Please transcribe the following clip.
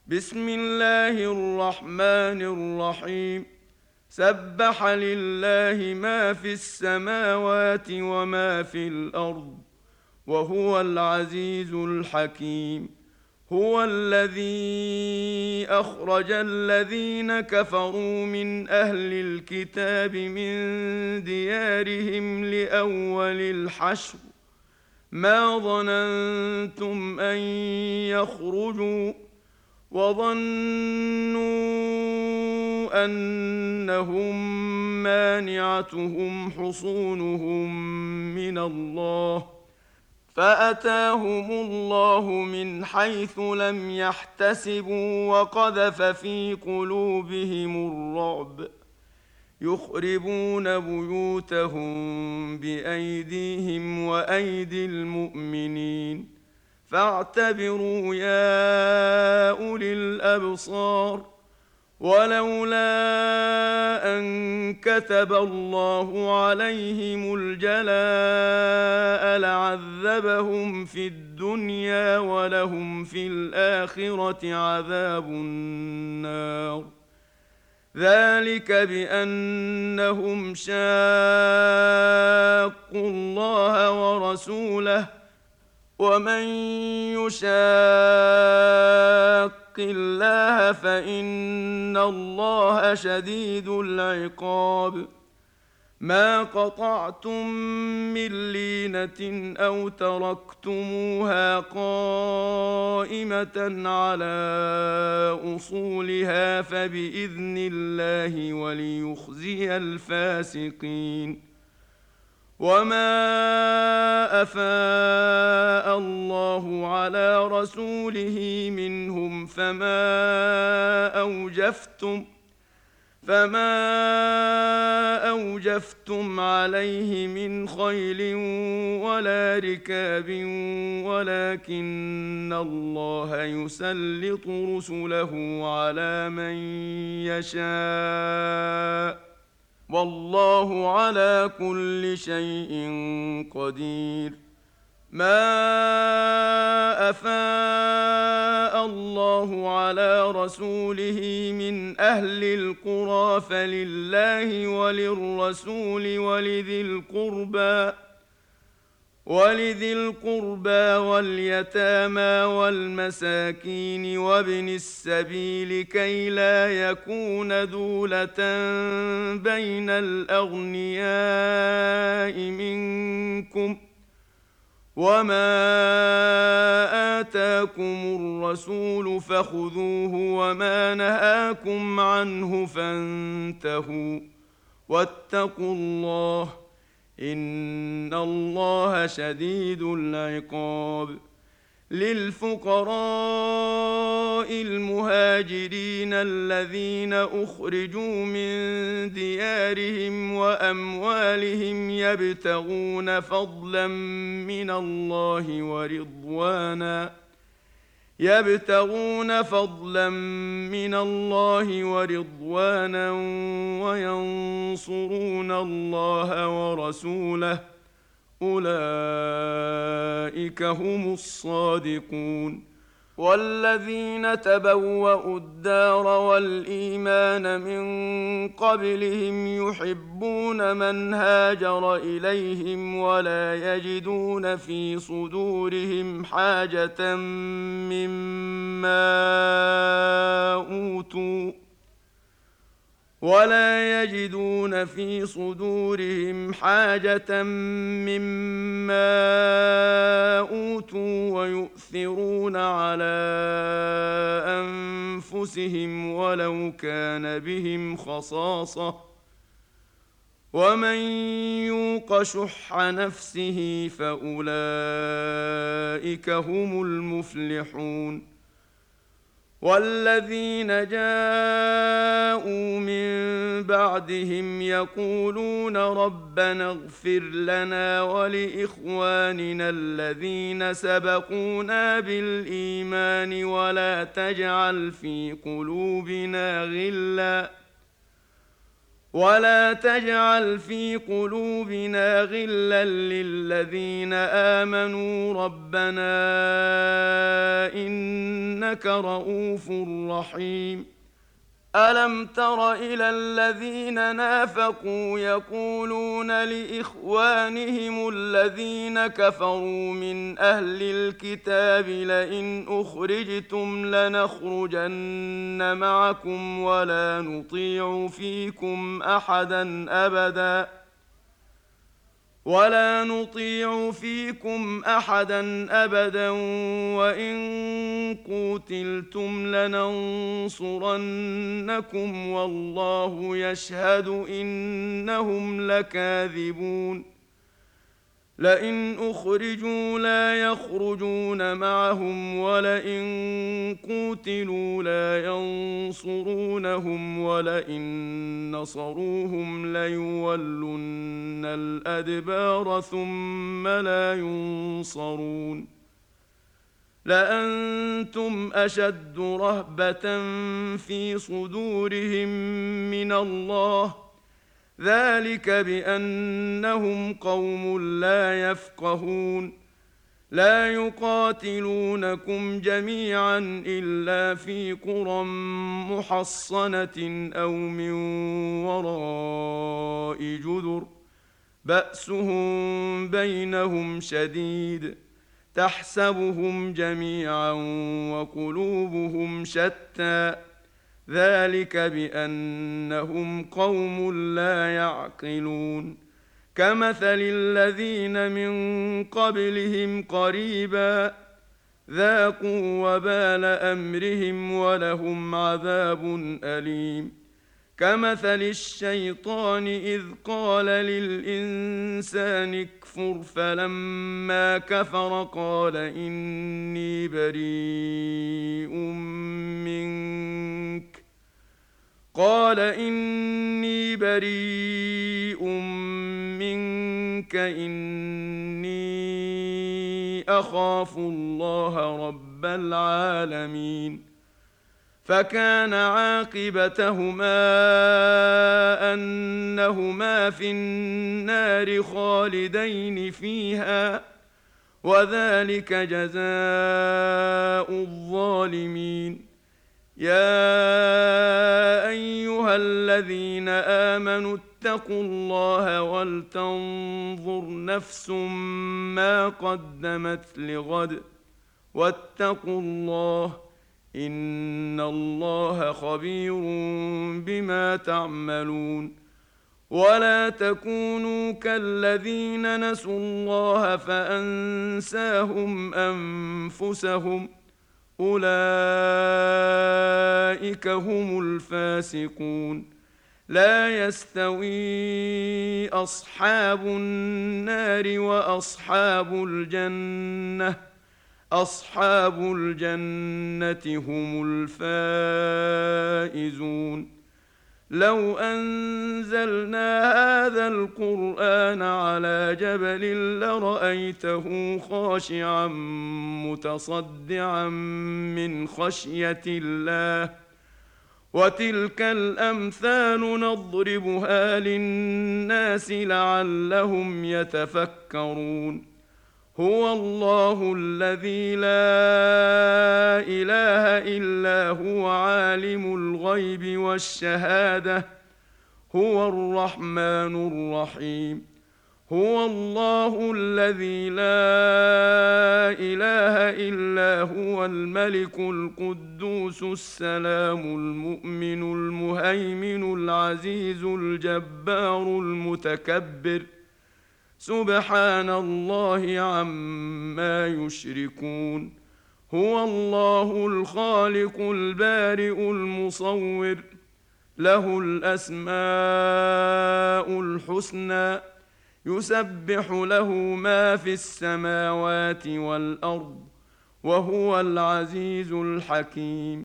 بسم الله الرحمن الرحيم. سبح لله ما في السماوات وما في الأرض، وهو العزيز الحكيم. هو الذي أخرج الذين كفروا من أهل الكتاب من ديارهم لأول الحشر، ما ظننتم أن يخرجوا، وظنوا أنهم مانعتهم حصونهم من الله، فأتاهم الله من حيث لم يحتسبوا وقذف في قلوبهم الرعب، يخربون بيوتهم بأيديهم وأيدي المؤمنين، فاعتبروا يا أولي الأبصار. ولولا أن كتب الله عليهم الجلاء لعذبهم في الدنيا ولهم في الآخرة عذاب النار، ذلك بأنهم شاقوا الله ورسوله، ومن يشاق الله فإن الله شديد العقاب. ما قطعتم من لينة أو تركتموها قائمة على أصولها فبإذن الله وليخزي الفاسقين. وما أفاء الله على رسوله منهم فما أوجفتم عليه من خيل ولا ركاب، ولكن الله يسلط رسله على من يشاء، والله على كل شيء قدير. ما أفاء الله على رسوله من أهل القرى فلله وللرسول ولذي القربى واليتامى والمساكين وابن السبيل كي لا يكون دولة بين الأغنياء منكم، وما آتاكم الرسول فخذوه وما نهاكم عنه فانتهوا، واتقوا الله إن الله شديد العقاب. للفقراء المهاجرين الذين أخرجوا من ديارهم وأموالهم يبتغون فضلا من الله ورضوانا وينصرون الله ورسوله، أولئك هم الصادقون. والذين تبوأوا الدار والإيمان من قبلهم يحبون من هاجر إليهم ولا يجدون في صدورهم حاجة مما أوتوا ويؤثرون على أنفسهم ولو كان بهم خصاصة، ومن يوق شح نفسه فأولئك هم المفلحون. والذين جاءوا من بعدهم يقولون ربنا اغفر لنا ولإخواننا الذين سبقونا بالإيمان ولا تجعل في قلوبنا غلا للذين آمنوا ربنا إنك رءوف رحيم. ألم تر إلى الذين نافقوا يقولون لإخوانهم الذين كفروا من أهل الكتاب لئن أخرجتم لنخرجن معكم ولا نطيع فيكم أحدا أبدا وإن قوتلتم لننصرنكم والله يشهد إنهم لكاذبون. لئن أخرجوا لا يخرجون معهم ولئن قوتلوا لا ينصرونهم ولئن نصروهم ليولن الأدبار ثم لا ينصرون. لأنتم أشد رهبة في صدورهم من الله ذلك بأنهم قوم لا يفقهون. لا يقاتلونكم جميعا إلا في قرى محصنة أو من وراء جدر بأسهم بينهم شديد تحسبهم جميعا وقلوبهم شتى ذلك بأنهم قوم لا يعقلون. كمثل الذين من قبلهم قريبا ذاقوا وبال أمرهم ولهم عذاب أليم. كمثل الشيطان إذ قال للإنسان اكفر فلما كفر قال إني بريء منك إني أخاف الله رب العالمين. فكان عاقبتهما أنهما في النار خالدين فيها وذلك جزاء الظالمين. يا أيها الذين آمنوا اتقوا الله ولتنظر نفس ما قدمت لغد واتقوا الله إن الله خبير بما تعملون. ولا تكونوا كالذين نسوا الله فأنساهم أنفسهم أولئك هم الفاسقون. لا يستوي أصحاب النار وأصحاب الجنة أصحاب الجنة هم الفائزون. لو أنزلنا هذا القرآن على جبل لرأيته خاشعا متصدعا من خشية الله وتلك الأمثال نضربها للناس لعلهم يتفكرون. هو الله الذي لا إله إلا هو عالم الغيب والشهادة هو الرحمن الرحيم. هو الله الذي لا إله إلا هو الملك القدوس السلام المؤمن المهيمن العزيز الجبار المتكبر سبحان الله عما يشركون. هو الله الخالق البارئ المصور له الأسماء الحسنى يسبح له ما في السماوات والأرض وهو العزيز الحكيم.